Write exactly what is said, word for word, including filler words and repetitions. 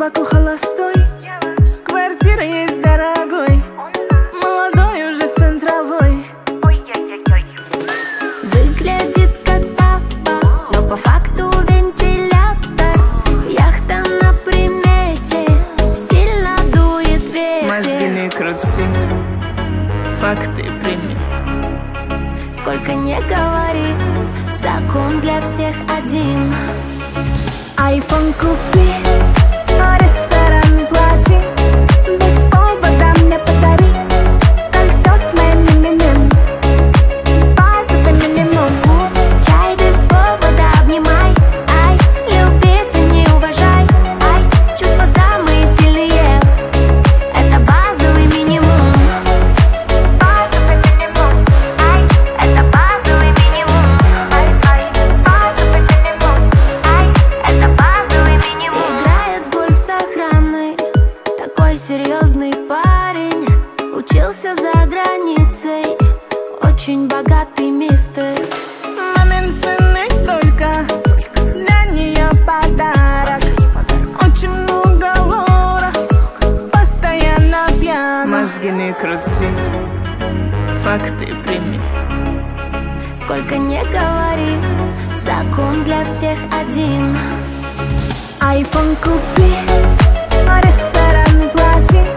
Баку холостой, квартира есть дорогой, молодой уже центровой. Выглядит как папа, но по факту вентилятор. Яхта на примете, сильно дует ветер. Мозги не крути, факты прими. Сколько не говори, закон для всех один. Айфон купи, а ресторан плати, без повода мне подари кольцо с моим именем, базу по минимуму. Чай без повода обнимай, ай, любить и не уважай, ай, чувства самые сильные, это базовый минимум. Базу по минимуму, Ай, это базовый минимум. ай, ай, базу по минимуму. Ай, это базовый минимум. Играет в гольф с охраной, такой серьезный парень. Учился за границей, очень богатый мистер. Мамин сын и только для нее подарок. Очень много лора, постоянно пьяна. Мозги не крути, факты прими. Сколько не говори, закон для всех один. Айфон купи, а ресторан плати,